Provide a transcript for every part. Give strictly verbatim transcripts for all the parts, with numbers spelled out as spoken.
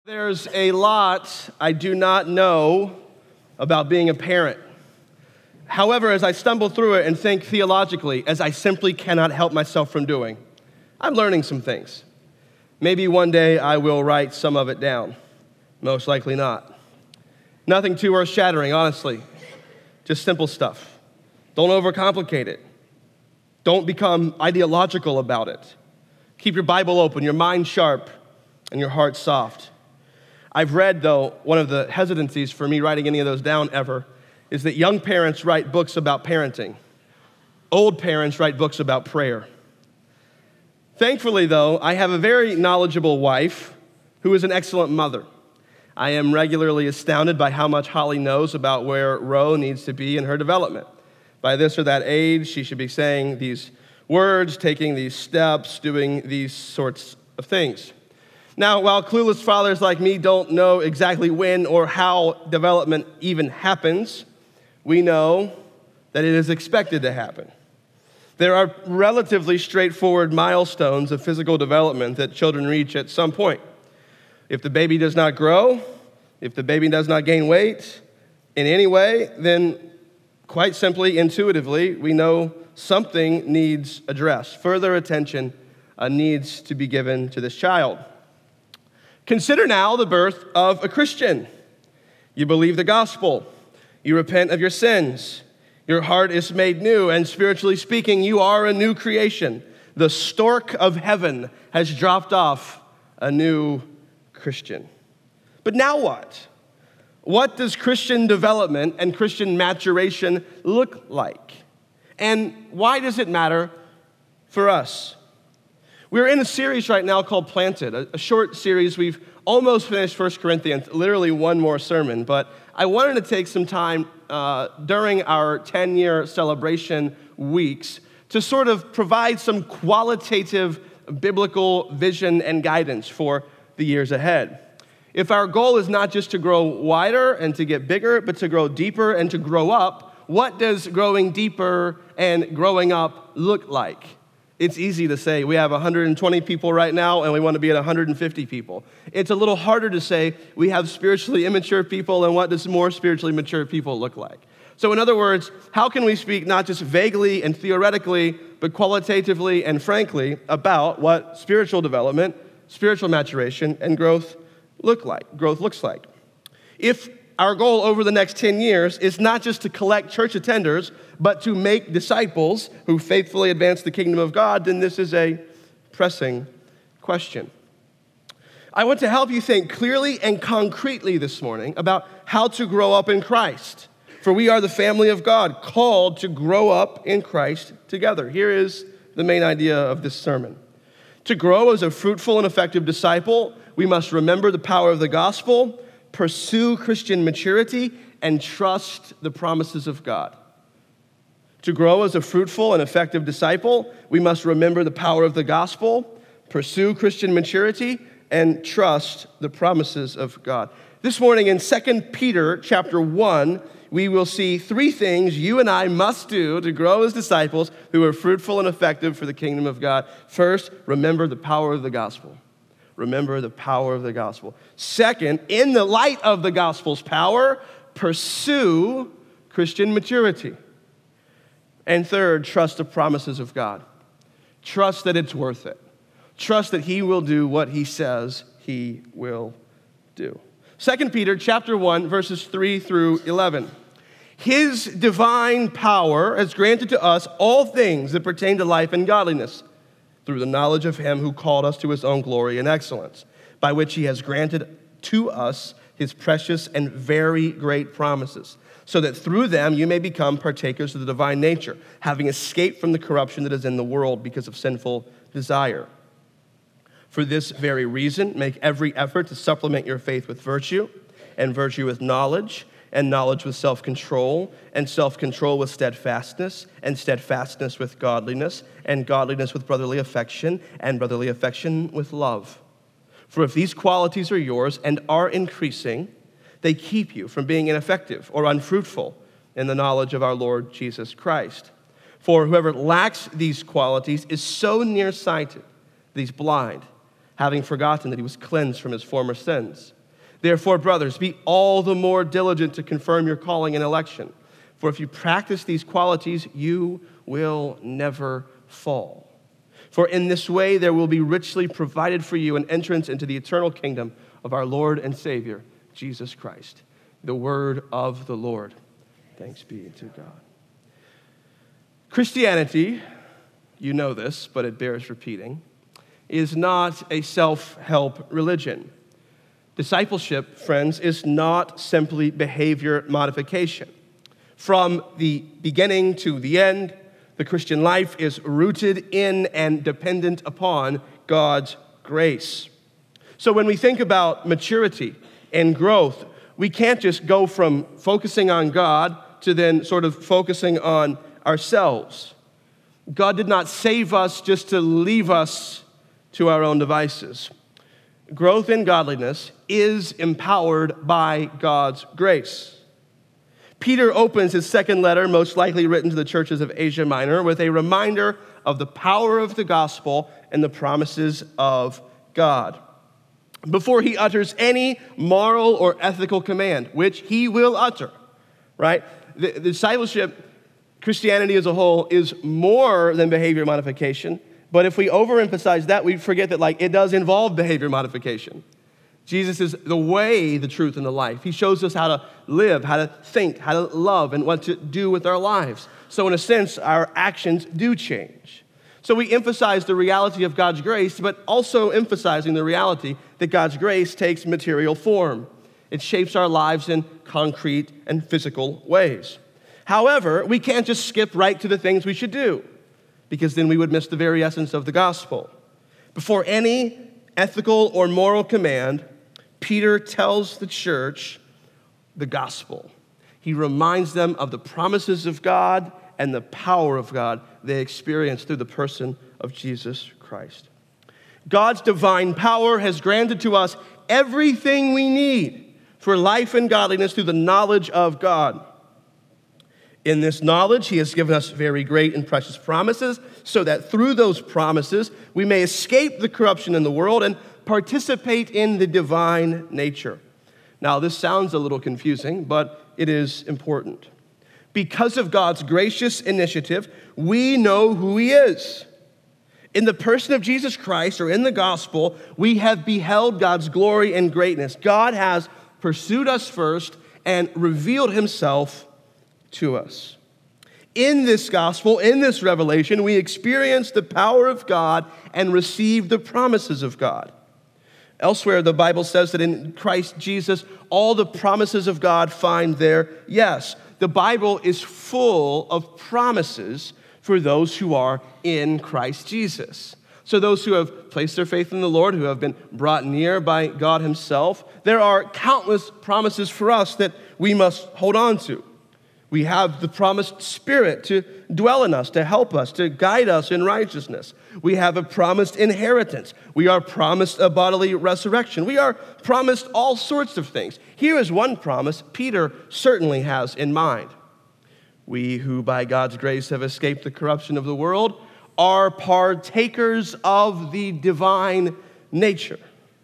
There's a lot I do not know about being a parent. However, as I stumble through it and think theologically, as I simply cannot help myself from doing, I'm learning some things. Maybe one day I will write some of it down. Most likely not. Nothing too earth-shattering, honestly. Just simple stuff. Don't overcomplicate it. Don't become ideological about it. Keep your Bible open, your mind sharp, and your heart soft. I've read, though, one of the hesitancies for me writing any of those down ever is that young parents write books about parenting. Old parents write books about prayer. Thankfully, though, I have a very knowledgeable wife who is an excellent mother. I am regularly astounded by how much Holly knows about where Ro needs to be in her development. By this or that age, she should be saying these words, taking these steps, doing these sorts of things. Now, while clueless fathers like me don't know exactly when or how development even happens, we know that it is expected to happen. There are relatively straightforward milestones of physical development that children reach at some point. If the baby does not grow, if the baby does not gain weight in any way, then quite simply, intuitively, we know something needs addressed. Further attention uh, needs to be given to this child. Consider now the birth of a Christian. You believe the gospel. You repent of your sins. Your heart is made new, and spiritually speaking, you are a new creation. The stork of heaven has dropped off a new Christian. But now what? What does Christian development and Christian maturation look like? And why does it matter for us? We're in a series right now called Planted, a, a short series. We've almost finished First Corinthians, literally one more sermon, but I wanted to take some time uh, during our ten-year celebration weeks to sort of provide some qualitative biblical vision and guidance for the years ahead. If our goal is not just to grow wider and to get bigger, but to grow deeper and to grow up, what does growing deeper and growing up look like? It's easy to say we have one hundred twenty people right now and we want to be at one hundred fifty people. It's a little harder to say we have spiritually immature people and what does more spiritually mature people look like. So in other words, how can we speak not just vaguely and theoretically, but qualitatively and frankly about what spiritual development, spiritual maturation, and growth look like, growth looks like? If our goal over the next ten years is not just to collect church attenders, but to make disciples who faithfully advance the kingdom of God, then this is a pressing question. I want to help you think clearly and concretely this morning about how to grow up in Christ. For we are the family of God, called to grow up in Christ together. Here is the main idea of this sermon. To grow as a fruitful and effective disciple, we must remember the power of the gospel, pursue Christian maturity, and trust the promises of God. To grow as a fruitful and effective disciple, we must remember the power of the gospel, pursue Christian maturity, and trust the promises of God. This morning in Second Peter chapter one, we will see three things you and I must do to grow as disciples who are fruitful and effective for the kingdom of God. First, remember the power of the gospel. Remember the power of the gospel. Second, in the light of the gospel's power, pursue Christian maturity. And third, trust the promises of God. Trust that it's worth it. Trust that he will do what he says he will do. Second Peter chapter one, verses three through eleven. His divine power has granted to us all things that pertain to life and godliness, through the knowledge of him who called us to his own glory and excellence, by which he has granted to us his precious and very great promises, so that through them you may become partakers of the divine nature, having escaped from the corruption that is in the world because of sinful desire. For this very reason, make every effort to supplement your faith with virtue, and virtue with knowledge, and knowledge with self-control, and self-control with steadfastness, and steadfastness with godliness, and godliness with brotherly affection, and brotherly affection with love. For if these qualities are yours and are increasing, they keep you from being ineffective or unfruitful in the knowledge of our Lord Jesus Christ. For whoever lacks these qualities is so nearsighted that he's blind, having forgotten that he was cleansed from his former sins. Therefore, brothers, be all the more diligent to confirm your calling and election. For if you practice these qualities, you will never fall. For in this way there will be richly provided for you an entrance into the eternal kingdom of our Lord and Savior, Jesus Christ. The word of the Lord. Thanks be to God. Christianity, you know this, but it bears repeating, is not a self-help religion. Discipleship, friends, is not simply behavior modification. From the beginning to the end, the Christian life is rooted in and dependent upon God's grace. So when we think about maturity and growth, we can't just go from focusing on God to then sort of focusing on ourselves. God did not save us just to leave us to our own devices. Growth in godliness is empowered by God's grace. Peter opens his second letter, most likely written to the churches of Asia Minor, with a reminder of the power of the gospel and the promises of God. Before he utters any moral or ethical command, which he will utter, right? The, the discipleship, Christianity as a whole, is more than behavior modification. But if we overemphasize that, we forget that like it does involve behavior modification. Jesus is the way, the truth, and the life. He shows us how to live, how to think, how to love, and what to do with our lives. So in a sense, our actions do change. So we emphasize the reality of God's grace, but also emphasizing the reality that God's grace takes material form. It shapes our lives in concrete and physical ways. However, we can't just skip right to the things we should do, because then we would miss the very essence of the gospel. Before any ethical or moral command, Peter tells the church the gospel. He reminds them of the promises of God and the power of God they experience through the person of Jesus Christ. God's divine power has granted to us everything we need for life and godliness through the knowledge of God. In this knowledge, he has given us very great and precious promises, so that through those promises, we may escape the corruption in the world and participate in the divine nature. Now, this sounds a little confusing, but it is important. Because of God's gracious initiative, we know who he is. In the person of Jesus Christ, or in the gospel, we have beheld God's glory and greatness. God has pursued us first and revealed himself to us. In this gospel, in this revelation, we experience the power of God and receive the promises of God. Elsewhere, the Bible says that in Christ Jesus, all the promises of God find their yes. The Bible is full of promises for those who are in Christ Jesus. So those who have placed their faith in the Lord, who have been brought near by God himself, there are countless promises for us that we must hold on to. We have the promised Spirit to dwell in us, to help us, to guide us in righteousness. We have a promised inheritance. We are promised a bodily resurrection. We are promised all sorts of things. Here is one promise Peter certainly has in mind. We who by God's grace have escaped the corruption of the world are partakers of the divine nature.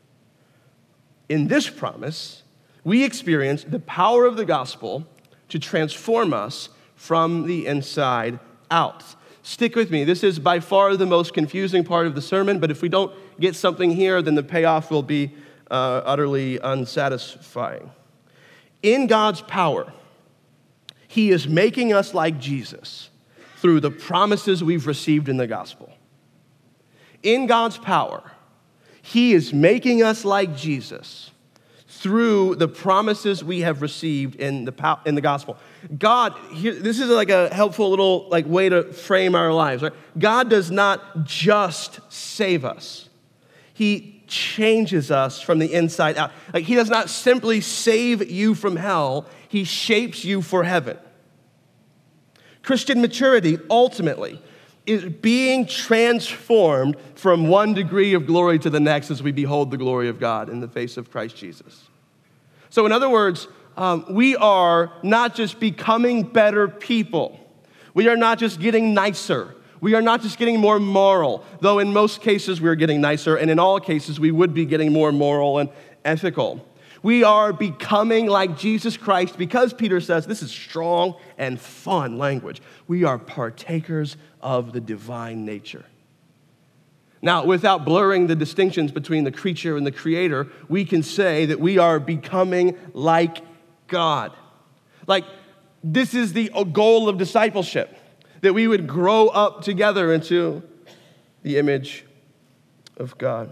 In this promise, we experience the power of the gospel to transform us from the inside out. Stick with me. This is by far the most confusing part of the sermon, but if we don't get something here, then the payoff will be uh, utterly unsatisfying. In God's power, he is making us like Jesus through the promises we've received in the gospel. In God's power, he is making us like Jesus through the promises we have received in the in the gospel. God, here, this is like a helpful little like way to frame our lives, right? God does not just save us. He changes us from the inside out. Like he does not simply save you from hell, he shapes you for heaven. Christian maturity ultimately is being transformed from one degree of glory to the next as we behold the glory of God in the face of Christ Jesus. So in other words, um, we are not just becoming better people. We are not just getting nicer. We are not just getting more moral, though in most cases we're getting nicer, and in all cases we would be getting more moral and ethical. We are becoming like Jesus Christ because Peter says, this is strong and fun language. We are partakers of the divine nature. Now, without blurring the distinctions between the creature and the creator, we can say that we are becoming like God. Like, this is the goal of discipleship, that we would grow up together into the image of God.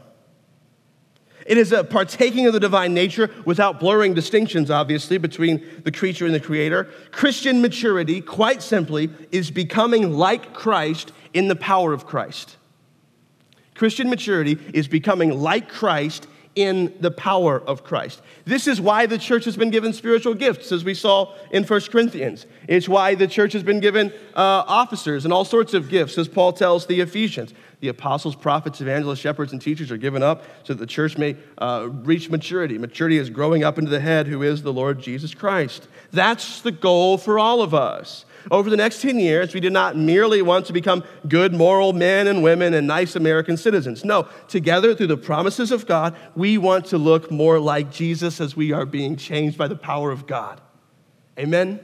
It is a partaking of the divine nature without blurring distinctions, obviously, between the creature and the creator. Christian maturity, quite simply, is becoming like Christ in the power of Christ. Christian maturity is becoming like Christ in the power of Christ. This is why the church has been given spiritual gifts, as we saw in First Corinthians. It's why the church has been given uh, officers and all sorts of gifts, as Paul tells the Ephesians. The apostles, prophets, evangelists, shepherds, and teachers are given up so that the church may uh, reach maturity. Maturity is growing up into the head, who is the Lord Jesus Christ. That's the goal for all of us. Over the next ten years, we do not merely want to become good, moral men and women and nice American citizens. No, together through the promises of God, we want to look more like Jesus as we are being changed by the power of God. Amen?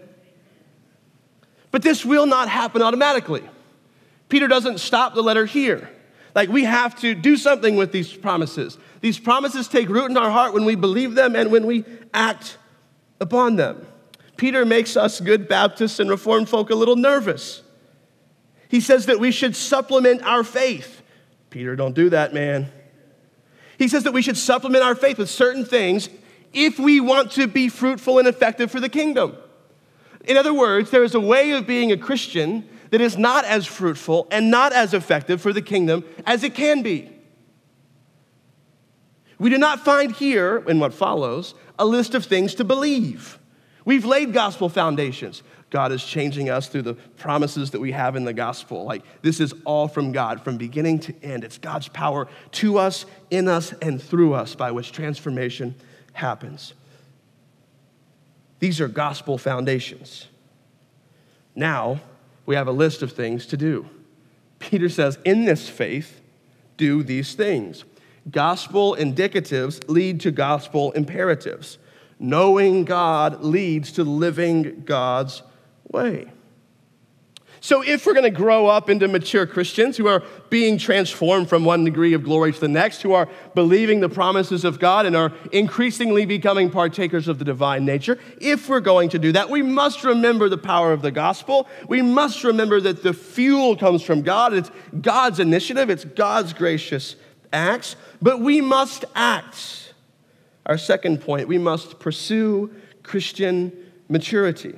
But this will not happen automatically. Peter doesn't stop the letter here. Like, we have to do something with these promises. These promises take root in our heart when we believe them and when we act upon them. Peter makes us good Baptists and Reformed folk a little nervous. He says that we should supplement our faith. Peter, don't do that, man. He says that we should supplement our faith with certain things if we want to be fruitful and effective for the kingdom. In other words, there is a way of being a Christian that is not as fruitful and not as effective for the kingdom as it can be. We do not find here, in what follows, a list of things to believe. We've laid gospel foundations. God is changing us through the promises that we have in the gospel. Like, this is all from God, from beginning to end. It's God's power to us, in us, and through us by which transformation happens. These are gospel foundations. Now, we have a list of things to do. Peter says, in this faith, do these things. Gospel indicatives lead to gospel imperatives. Knowing God leads to living God's way. So if we're going to grow up into mature Christians who are being transformed from one degree of glory to the next, who are believing the promises of God and are increasingly becoming partakers of the divine nature, if we're going to do that, we must remember the power of the gospel. We must remember that the fuel comes from God. It's God's initiative. It's God's gracious acts. But we must act. Our second point, we must pursue Christian maturity.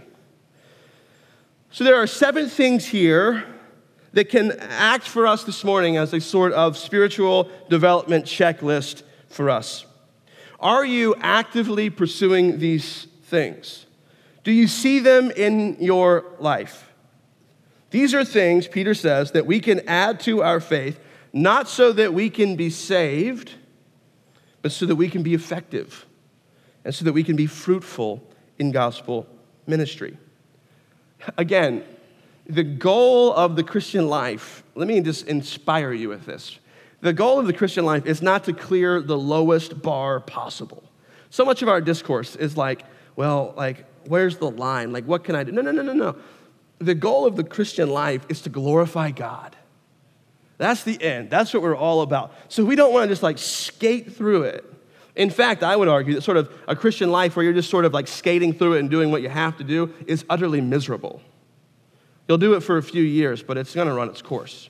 So there are seven things here that can act for us this morning as a sort of spiritual development checklist for us. Are you actively pursuing these things? Do you see them in your life? These are things, Peter says, that we can add to our faith, not so that we can be saved, but so that we can be effective and so that we can be fruitful in gospel ministry. Again, the goal of the Christian life, let me just inspire you with this. The goal of the Christian life is not to clear the lowest bar possible. So much of our discourse is like, well, like, where's the line? Like, what can I do? No, no, no, no, no. The goal of the Christian life is to glorify God. That's the end. That's what we're all about. So we don't want to just like skate through it. In fact, I would argue that sort of a Christian life where you're just sort of like skating through it and doing what you have to do is utterly miserable. You'll do it for a few years, but it's going to run its course.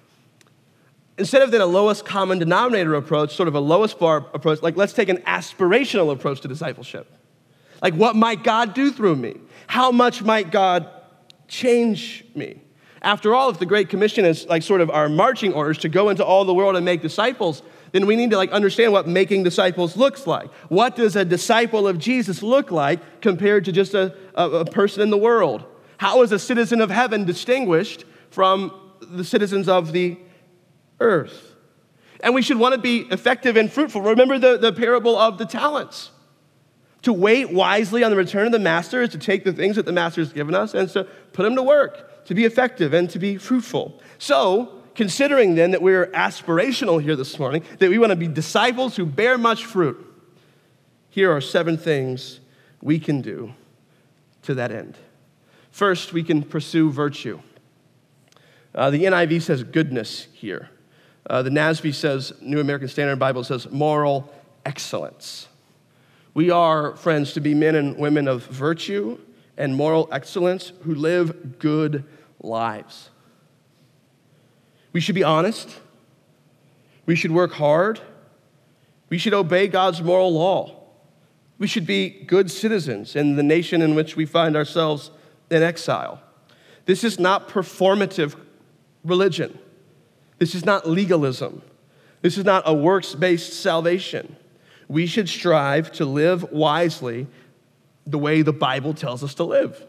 Instead of then a lowest common denominator approach, sort of a lowest bar approach, like let's take an aspirational approach to discipleship. Like, what might God do through me? How much might God change me? After all, if the Great Commission is like sort of our marching orders to go into all the world and make disciples, then we need to like understand what making disciples looks like. What does a disciple of Jesus look like compared to just a, a, a person in the world? How is a citizen of heaven distinguished from the citizens of the earth? And we should want to be effective and fruitful. Remember the, the parable of the talents. To wait wisely on the return of the master is to take the things that the master has given us and to put them to work. to be effective and to be fruitful. So, considering then that we're aspirational here this morning, that we want to be disciples who bear much fruit, here are seven things we can do to that end. First, we can pursue virtue. Uh, the N I V says goodness here. Uh, the N A S B says, New American Standard Bible says moral excellence. We are, friends, to be men and women of virtue and moral excellence who live good lives. We should be honest. We should work hard. We should obey God's moral law. We should be good citizens in the nation in which we find ourselves in exile. This is not performative religion. This is not legalism. This is not a works-based salvation. We should strive to live wisely the way the Bible tells us to live.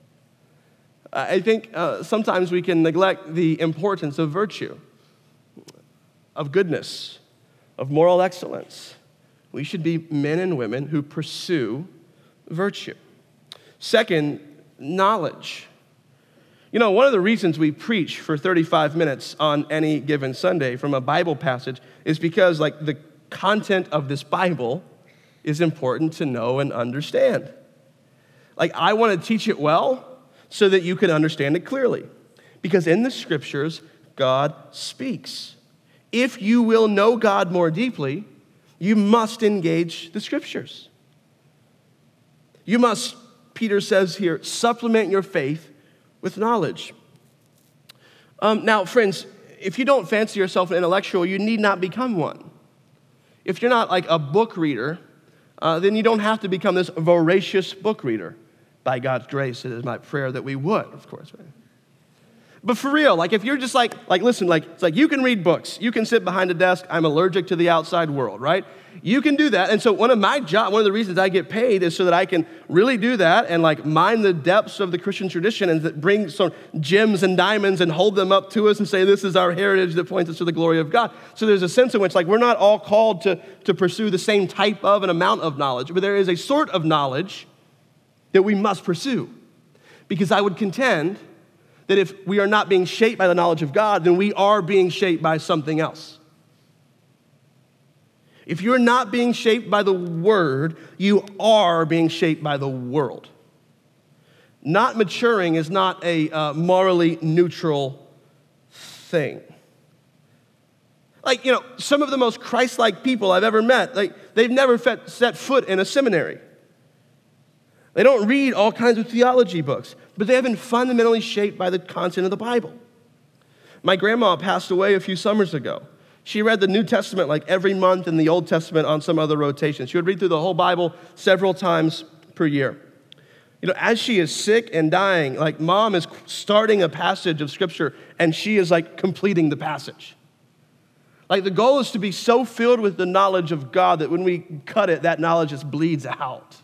I think uh, sometimes we can neglect the importance of virtue, of goodness, of moral excellence. We should be men and women who pursue virtue. Second, knowledge. You know, one of the reasons we preach for thirty-five minutes on any given Sunday from a Bible passage is because, like, the content of this Bible is important to know and understand. Like, I want to teach it well so that you can understand it clearly. Because in the scriptures, God speaks. If you will know God more deeply, you must engage the scriptures. You must, Peter says here, supplement your faith with knowledge. Um, now, friends, if you don't fancy yourself an intellectual, you need not become one. If you're not like a book reader, uh, then you don't have to become this voracious book reader. By God's grace, it is my prayer that we would, of course. Right? But for real, like if you're just like, like listen, like it's like you can read books, you can sit behind a desk. I'm allergic to the outside world, right? You can do that. And so one of my job, one of the reasons I get paid is so that I can really do that and like mine the depths of the Christian tradition and bring some gems and diamonds and hold them up to us and say this is our heritage that points us to the glory of God. So there's a sense in which like we're not all called to, to pursue the same type of and amount of knowledge, but there is a sort of knowledge that we must pursue. Because I would contend that if we are not being shaped by the knowledge of God, then we are being shaped by something else. If you're not being shaped by the Word, you are being shaped by the world. Not maturing is not a uh, morally neutral thing. Like, you know, some of the most Christ-like people I've ever met, like, they've never fet- set foot in a seminary. They don't read all kinds of theology books, but they have been fundamentally shaped by the content of the Bible. My grandma passed away a few summers ago. She read the New Testament like every month and the Old Testament on some other rotation. She would read through the whole Bible several times per year. You know, as she is sick and dying, like mom is starting a passage of Scripture and she is like completing the passage. Like the goal is to be so filled with the knowledge of God that when we cut it, that knowledge just bleeds out.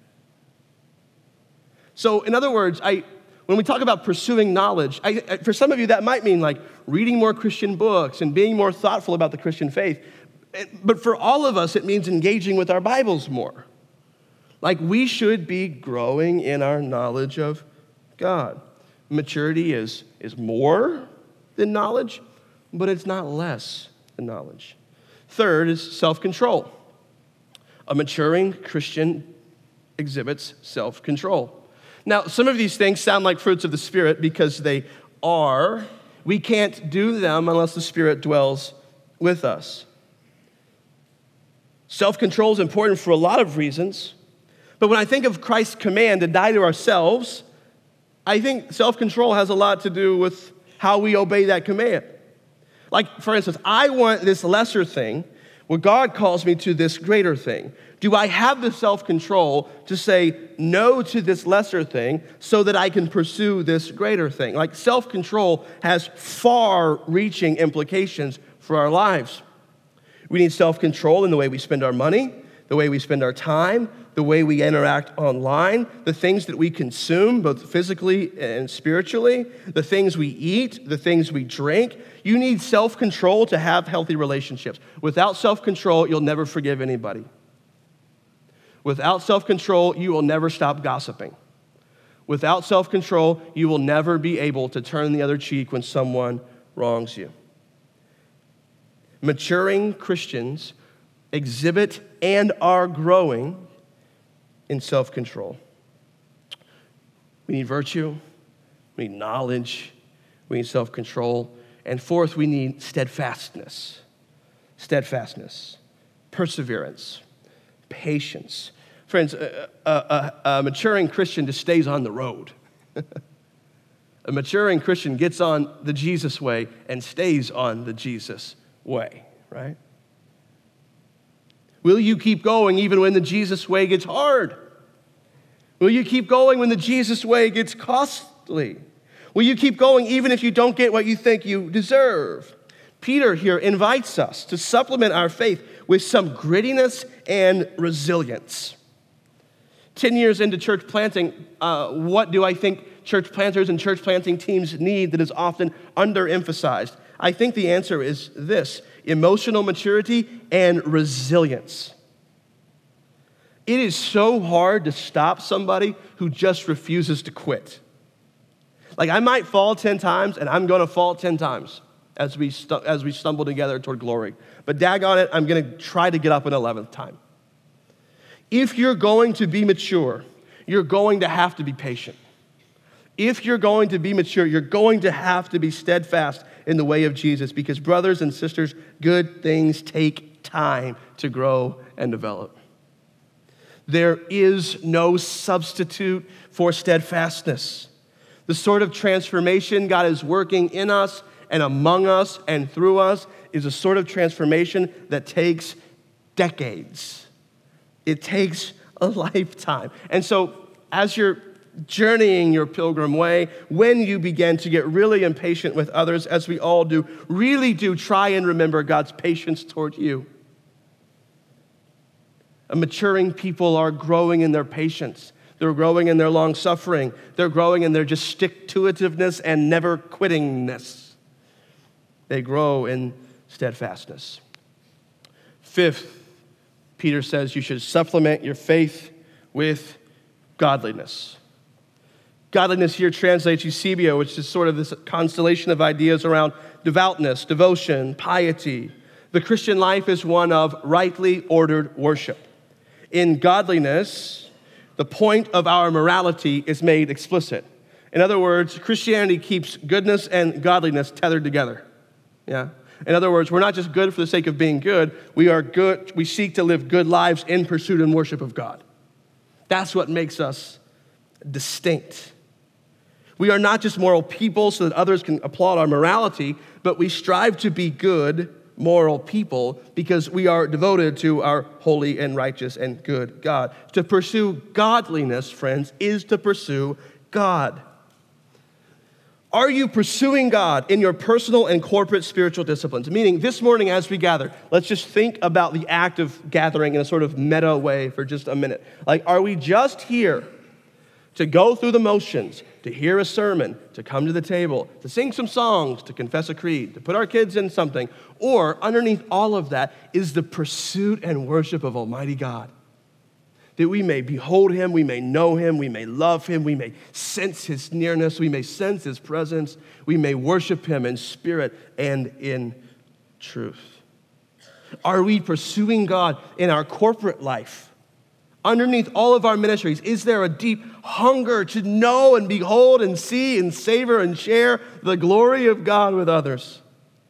So, in other words, I, when we talk about pursuing knowledge, I, I, for some of you that might mean like reading more Christian books and being more thoughtful about the Christian faith. But for all of us, it means engaging with our Bibles more. Like we should be growing in our knowledge of God. Maturity is, is more than knowledge, but it's not less than knowledge. Third is self-control. A maturing Christian exhibits self-control. Now, some of these things sound like fruits of the Spirit because they are. We can't do them unless the Spirit dwells with us. Self-control is important for a lot of reasons. But when I think of Christ's command to die to ourselves, I think self-control has a lot to do with how we obey that command. Like, for instance, I want this lesser thing, where God calls me to this greater thing. Do I have the self-control to say no to this lesser thing so that I can pursue this greater thing? Like self-control has far-reaching implications for our lives. We need self-control in the way we spend our money, the way we spend our time, the way we interact online, the things that we consume, both physically and spiritually, the things we eat, the things we drink. You need self-control to have healthy relationships. Without self-control, you'll never forgive anybody. Without self-control, you will never stop gossiping. Without self-control, you will never be able to turn the other cheek when someone wrongs you. Maturing Christians exhibit and are growing in self-control. We need virtue, we need knowledge, we need self-control, and fourth, we need steadfastness. Steadfastness, perseverance, patience. Friends, a, a, a maturing Christian just stays on the road. A maturing Christian gets on the Jesus way and stays on the Jesus way, right? Will you keep going even when the Jesus way gets hard? Will you keep going when the Jesus way gets costly? Will you keep going even if you don't get what you think you deserve? Peter here invites us to supplement our faith with some grittiness and resilience. Ten years into church planting, uh, what do I think church planters and church planting teams need that is often underemphasized? I think the answer is this: emotional maturity and resilience. It is so hard to stop somebody who just refuses to quit. Like, I might fall ten times, and I'm going to fall ten times as we stu- as we stumble together toward glory. But daggone it, I'm going to try to get up an eleventh time. If you're going to be mature, you're going to have to be patient. If you're going to be mature, you're going to have to be steadfast in the way of Jesus, because brothers and sisters, good things take time to grow and develop. There is no substitute for steadfastness. The sort of transformation God is working in us and among us and through us is a sort of transformation that takes decades. It takes a lifetime. And so as you're journeying your pilgrim way, when you begin to get really impatient with others, as we all do, really do try and remember God's patience toward you. A maturing people are growing in their patience. They're growing in their long suffering. They're growing in their just stick-to-itiveness and never quittingness. They grow in steadfastness. Fifth, Peter says you should supplement your faith with godliness. Godliness here translates eusebia, which is sort of this constellation of ideas around devoutness, devotion, piety. The Christian life is one of rightly ordered worship. In godliness, the point of our morality is made explicit. In other words, Christianity keeps goodness and godliness tethered together. Yeah. In other words, we're not just good for the sake of being good. We are good. We seek to live good lives in pursuit and worship of God. That's what makes us distinct. We are not just moral people so that others can applaud our morality, but we strive to be good, moral people because we are devoted to our holy and righteous and good God. To pursue godliness, friends, is to pursue God. Are you pursuing God in your personal and corporate spiritual disciplines? Meaning, this morning as we gather, let's just think about the act of gathering in a sort of meta way for just a minute. Like, are we just here to go through the motions, to hear a sermon, to come to the table, to sing some songs, to confess a creed, to put our kids in something? Or underneath all of that is the pursuit and worship of Almighty God, that we may behold him, we may know him, we may love him, we may sense his nearness, we may sense his presence, we may worship him in spirit and in truth. Are we pursuing God in our corporate life? Underneath all of our ministries, is there a deep hunger to know and behold and see and savor and share the glory of God with others?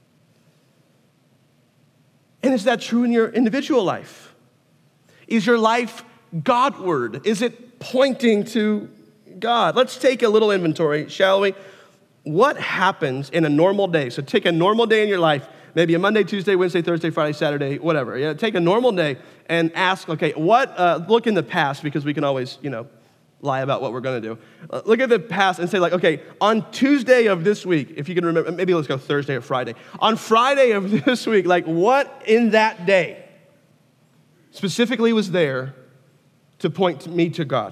And is that true in your individual life? Is your life Godward? Is it pointing to God? Let's take a little inventory, shall we? What happens in a normal day? So take a normal day in your life, maybe a Monday, Tuesday, Wednesday, Thursday, Friday, Saturday, whatever. Yeah, take a normal day and ask, okay, what, uh, look in the past, because we can always, you know, lie about what we're going to do. Uh, look at the past and say, like, okay, on Tuesday of this week, if you can remember, maybe let's go Thursday or Friday. On Friday of this week, like, what in that day specifically was there to point me to God?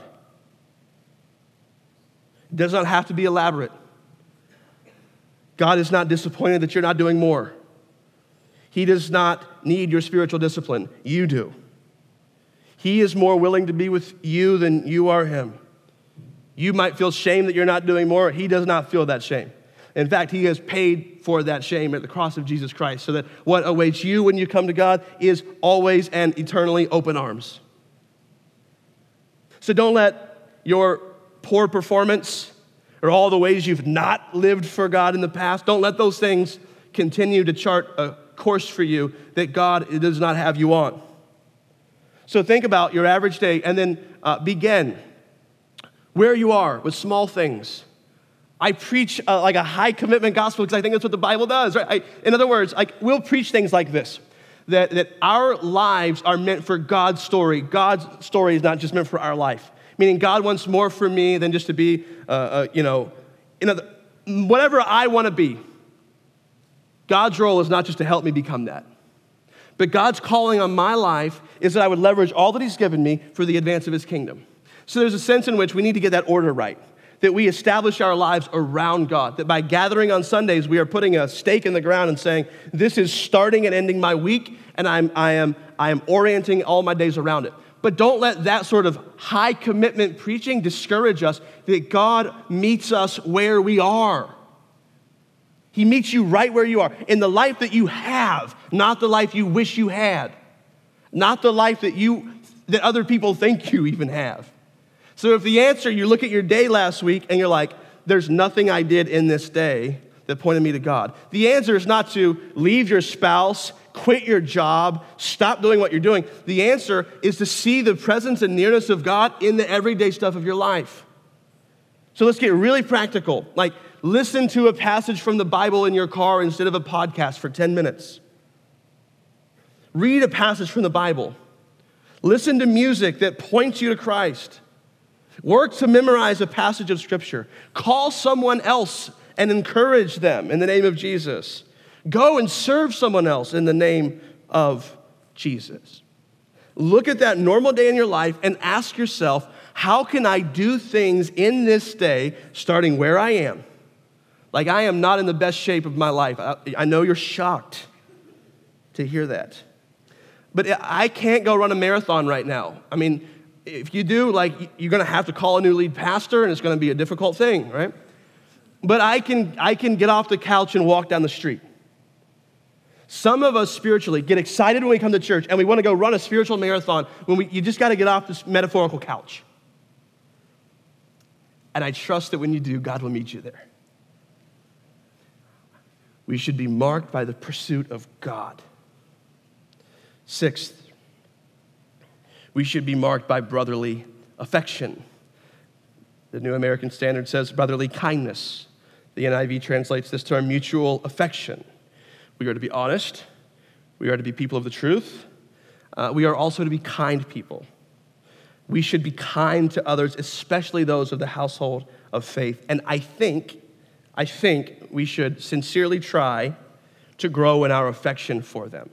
It does not have to be elaborate. God is not disappointed that you're not doing more. He does not need your spiritual discipline. You do. He is more willing to be with you than you are him. You might feel shame that you're not doing more. He does not feel that shame. In fact, he has paid for that shame at the cross of Jesus Christ so that what awaits you when you come to God is always and eternally open arms. So don't let your poor performance or all the ways you've not lived for God in the past, don't let those things continue to chart a course for you that God does not have you on. So think about your average day and then uh, begin where you are with small things. I preach uh, like a high commitment gospel because I think that's what the Bible does, right? I, in other words, like we'll preach things like this, that, that our lives are meant for God's story. God's story is not just meant for our life, meaning God wants more for me than just to be, uh, uh, you know, in other, whatever I want to be. God's role is not just to help me become that. But God's calling on my life is that I would leverage all that he's given me for the advance of his kingdom. So there's a sense in which we need to get that order right, that we establish our lives around God, that by gathering on Sundays, we are putting a stake in the ground and saying, this is starting and ending my week, and I'm, I am, I am orienting all my days around it. But don't let that sort of high commitment preaching discourage us, that God meets us where we are. He meets you right where you are, in the life that you have, not the life you wish you had, not the life that you that other people think you even have. So if the answer, you look at your day last week and you're like, there's nothing I did in this day that pointed me to God. The answer is not to leave your spouse, quit your job, stop doing what you're doing. The answer is to see the presence and nearness of God in the everyday stuff of your life. So let's get really practical. Like, listen to a passage from the Bible in your car instead of a podcast for ten minutes. Read a passage from the Bible. Listen to music that points you to Christ. Work to memorize a passage of Scripture. Call someone else and encourage them in the name of Jesus. Go and serve someone else in the name of Jesus. Look at that normal day in your life and ask yourself, how can I do things in this day, starting where I am? Like, I am not in the best shape of my life. I, I know you're shocked to hear that. But I can't go run a marathon right now. I mean, if you do, like, you're going to have to call a new lead pastor, and it's going to be a difficult thing, right? But I can, I can get off the couch and walk down the street. Some of us spiritually get excited when we come to church, and we want to go run a spiritual marathon when we, you just got to get off this metaphorical couch. And I trust that when you do, God will meet you there. We should be marked by the pursuit of God. Sixth, we should be marked by brotherly affection. The New American Standard says brotherly kindness. The N I V translates this term mutual affection. We are to be honest. We are to be people of the truth. Uh, we are also to be kind people. We should be kind to others, especially those of the household of faith. And I think, I think we should sincerely try to grow in our affection for them.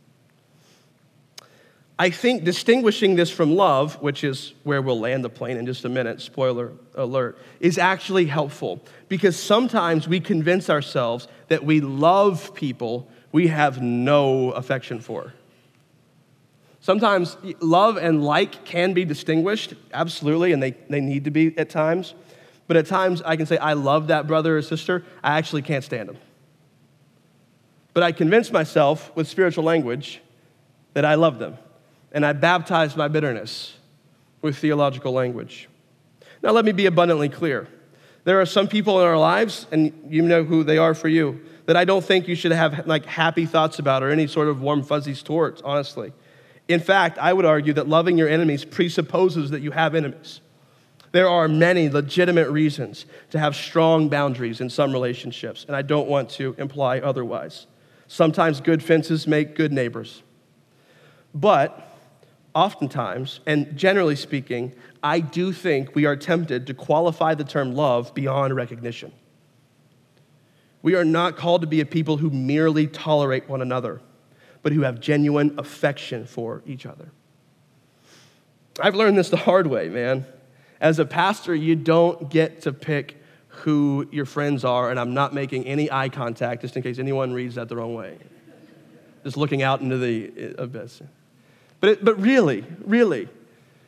I think distinguishing this from love, which is where we'll land the plane in just a minute, spoiler alert, is actually helpful because sometimes we convince ourselves that we love people we have no affection for. Sometimes love and like can be distinguished, absolutely, and they, they need to be at times. But at times I can say, I love that brother or sister, I actually can't stand them. But I convince myself with spiritual language that I love them. And I baptize my bitterness with theological language. Now, let me be abundantly clear. There are some people in our lives, and you know who they are for you, that I don't think you should have like happy thoughts about or any sort of warm fuzzies towards, honestly. In fact, I would argue that loving your enemies presupposes that you have enemies. There are many legitimate reasons to have strong boundaries in some relationships, and I don't want to imply otherwise. Sometimes good fences make good neighbors. But oftentimes, and generally speaking, I do think we are tempted to qualify the term love beyond recognition. We are not called to be a people who merely tolerate one another, but who have genuine affection for each other. I've learned this the hard way, man. As a pastor, you don't get to pick who your friends are, and I'm not making any eye contact just in case anyone reads that the wrong way. Just looking out into the abyss. But, it, but really, really,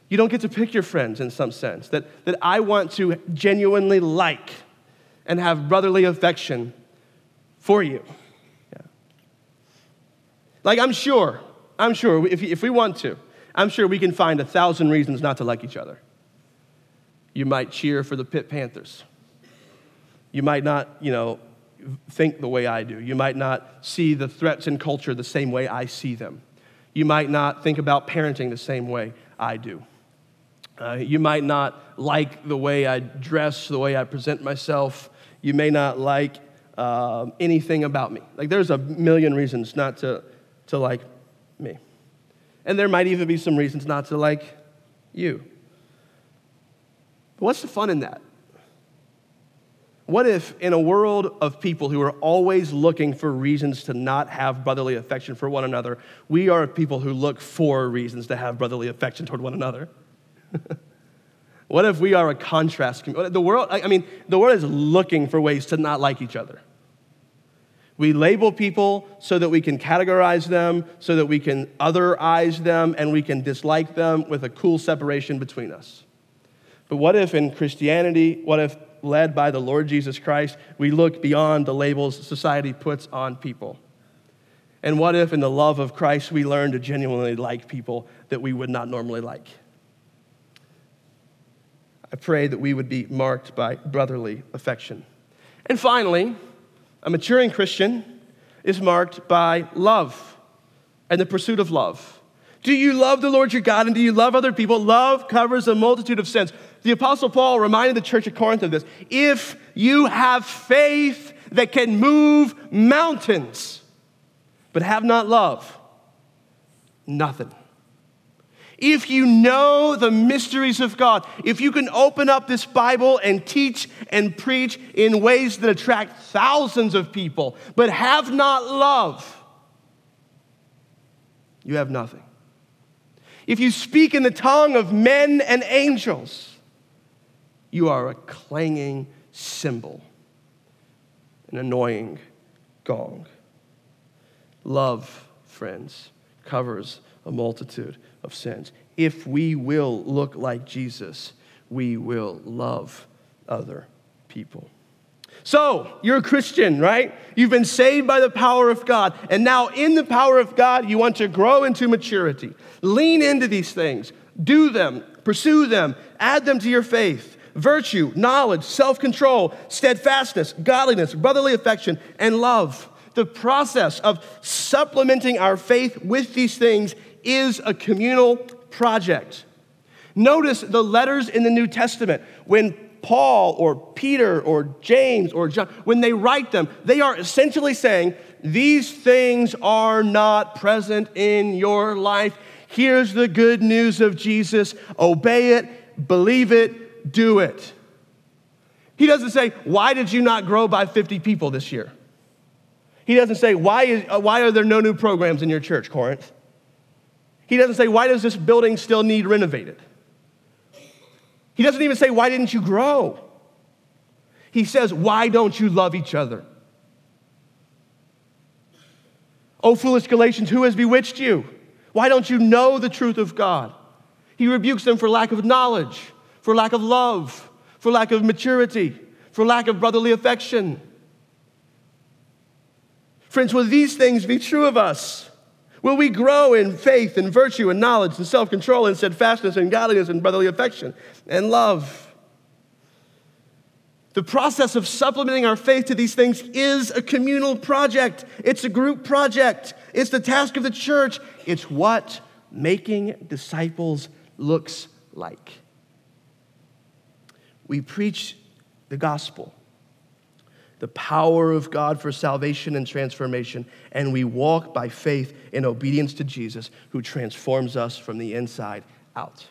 You don't get to pick your friends in some sense, that, that I want to genuinely like and have brotherly affection for you. Yeah. Like, I'm sure, I'm sure, if, if we want to, I'm sure we can find a thousand reasons not to like each other. You might cheer for the Pitt Panthers. You might not, you know, think the way I do. You might not see the threats in culture the same way I see them. You might not think about parenting the same way I do. Uh, you might not like the way I dress, the way I present myself. You may not like uh, anything about me. Like, there's a million reasons not to, to like me. And there might even be some reasons not to like you. But what's the fun in that? What if in a world of people who are always looking for reasons to not have brotherly affection for one another, we are people who look for reasons to have brotherly affection toward one another? What if we are a contrast? The world, I mean, the world is looking for ways to not like each other. We label people so that we can categorize them, so that we can otherize them, and we can dislike them with a cool separation between us. But what if in Christianity, what if led by the Lord Jesus Christ, we look beyond the labels society puts on people? And what if in the love of Christ we learn to genuinely like people that we would not normally like? I pray that we would be marked by brotherly affection. And finally, a maturing Christian is marked by love and the pursuit of love. Do you love the Lord your God, and do you love other people? Love covers a multitude of sins. The Apostle Paul reminded the church at Corinth of this. If you have faith that can move mountains, but have not love, nothing. If you know the mysteries of God, if you can open up this Bible and teach and preach in ways that attract thousands of people, but have not love, you have nothing. If you speak in the tongue of men and angels, you are a clanging cymbal, an annoying gong. Love, friends, covers a multitude of sins. If we will look like Jesus, we will love other people. So, you're a Christian, right? You've been saved by the power of God, and now in the power of God, you want to grow into maturity. Lean into these things. Do them. Pursue them. Add them to your faith. Virtue, knowledge, self-control, steadfastness, godliness, brotherly affection, and love. The process of supplementing our faith with these things is a communal project. Notice the letters in the New Testament. When Paul or Peter or James or John, when they write them, they are essentially saying, these things are not present in your life. Here's the good news of Jesus. Obey it, believe it, do it. He doesn't say, why did you not grow by fifty people this year? He doesn't say, why, is, uh, why are there no new programs in your church, Corinth? He doesn't say, why does this building still need renovated? He doesn't even say, why didn't you grow? He says, why don't you love each other? O foolish Galatians, who has bewitched you? Why don't you know the truth of God? He rebukes them for lack of knowledge, for lack of love, for lack of maturity, for lack of brotherly affection. Friends, will these things be true of us? Will we grow in faith and virtue and knowledge and self-control and steadfastness and godliness and brotherly affection and love? The process of supplementing our faith to these things is a communal project. It's a group project. It's the task of the church. It's what making disciples looks like. We preach the gospel, the power of God for salvation and transformation, and we walk by faith in obedience to Jesus, who transforms us from the inside out.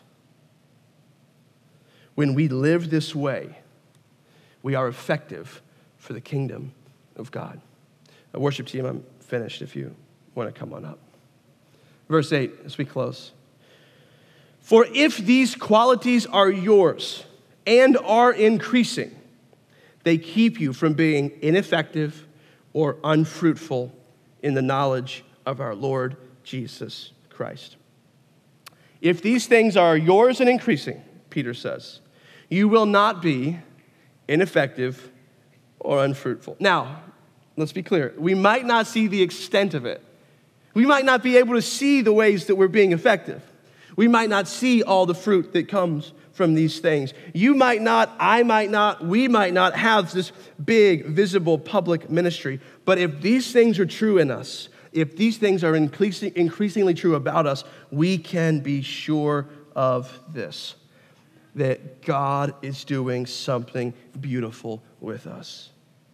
When we live this way, we are effective for the kingdom of God. A worship team, I'm finished if you want to come on up. Verse eight, as we close. For if these qualities are yours and are increasing, they keep you from being ineffective or unfruitful in the knowledge of our Lord Jesus Christ. If these things are yours and increasing, Peter says, you will not be ineffective or unfruitful. Now, let's be clear. We might not see the extent of it. We might not be able to see the ways that we're being effective. We might not see all the fruit that comes from these things. You might not, I might not, we might not have this big, visible public ministry. But if these things are true in us, if these things are increasing, increasingly true about us, we can be sure of this, that God is doing something beautiful with us.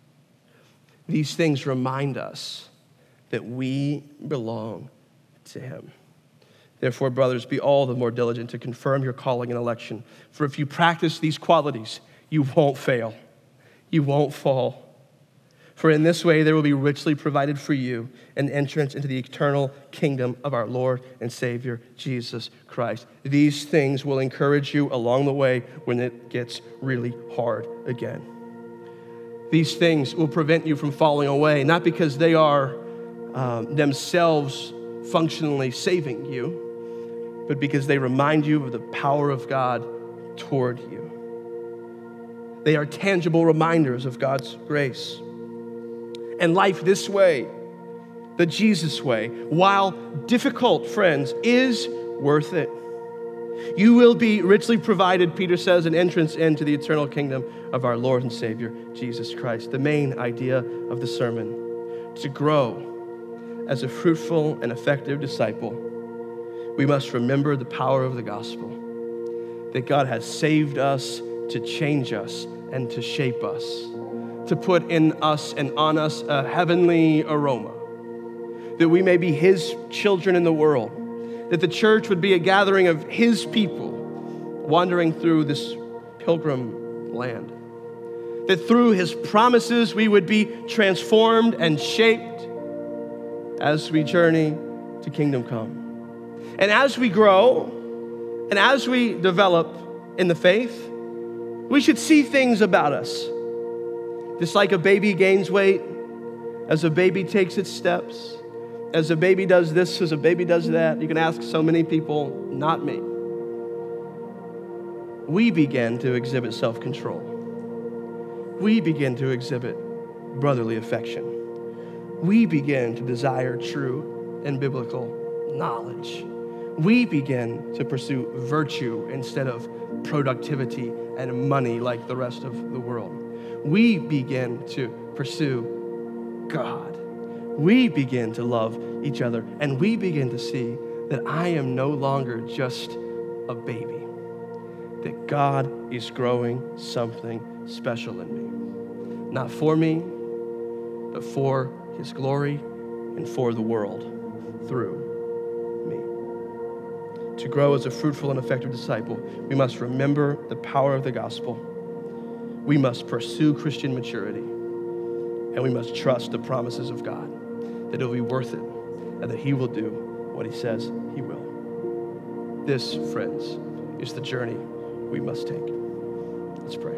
These things remind us that we belong to him. Therefore, brothers, be all the more diligent to confirm your calling and election. For if you practice these qualities, you won't fail. You won't fall. For in this way, there will be richly provided for you an entrance into the eternal kingdom of our Lord and Savior, Jesus Christ. These things will encourage you along the way when it gets really hard again. These things will prevent you from falling away, not because they are um, themselves functionally saving you, but because they remind you of the power of God toward you. They are tangible reminders of God's grace. And life this way, the Jesus way, while difficult, friends, is worth it. You will be richly provided, Peter says, an entrance into the eternal kingdom of our Lord and Savior, Jesus Christ. The main idea of the sermon, to grow as a fruitful and effective disciple, we must remember the power of the gospel, that God has saved us to change us and to shape us, to put in us and on us a heavenly aroma, that we may be his children in the world, that the church would be a gathering of his people wandering through this pilgrim land, that through his promises we would be transformed and shaped as we journey to kingdom come. And as we grow and as we develop in the faith, we should see things about us. Just like a baby gains weight, as a baby takes its steps, as a baby does this, as a baby does that. You can ask so many people, not me. We begin to exhibit self-control. We begin to exhibit brotherly affection. We begin to desire true and biblical knowledge. We begin to pursue virtue instead of productivity and money like the rest of the world. We begin to pursue God. We begin to love each other, and we begin to see that I am no longer just a baby, that God is growing something special in me. Not for me, but for his glory and for the world through me. To grow as a fruitful and effective disciple, we must remember the power of the gospel. We must pursue Christian maturity, and we must trust the promises of God, that it will be worth it, and that he will do what he says he will. This, friends, is the journey we must take. Let's pray.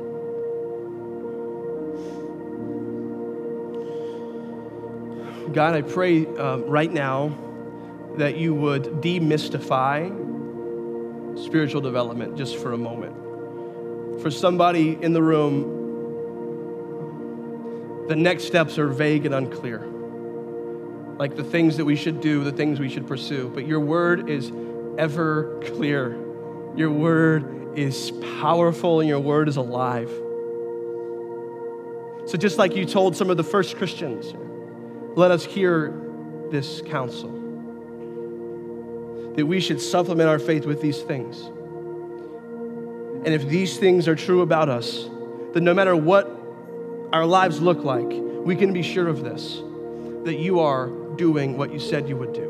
God, I pray um, right now that you would demystify spiritual development just for a moment. For somebody in the room, the next steps are vague and unclear. Like the things that we should do, the things we should pursue. But your word is ever clear. Your word is powerful and your word is alive. So just like you told some of the first Christians, let us hear this counsel, that we should supplement our faith with these things. And if these things are true about us, then no matter what our lives look like, we can be sure of this, that you are doing what you said you would do.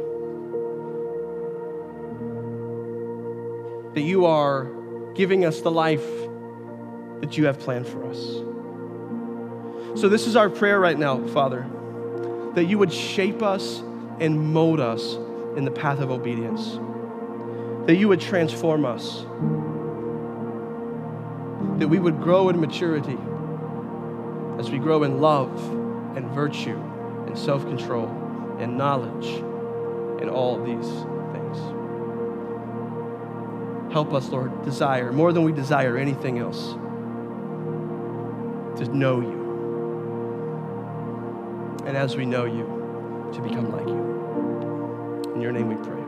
That you are giving us the life that you have planned for us. So this is our prayer right now, Father, that you would shape us and mold us in the path of obedience. That you would transform us. That we would grow in maturity as we grow in love and virtue and self-control and knowledge and all of these things. Help us, Lord, desire, more than we desire anything else, to know you. And as we know you, to become like you. In your name we pray.